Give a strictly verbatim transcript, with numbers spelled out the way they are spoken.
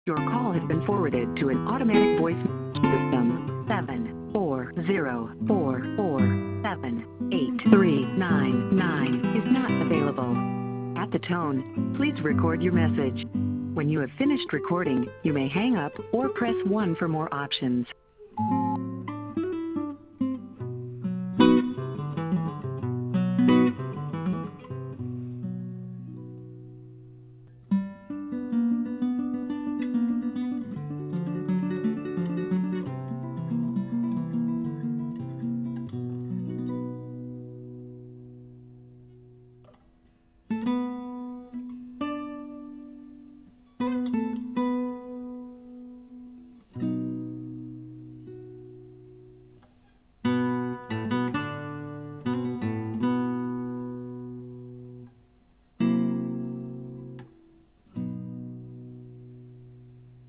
Your call has been forwarded to an automatic voice system. seven four zero four four seven eight three nine nine is not available. At the tone, please record your message. When you have finished recording, you may hang up or press one for more options.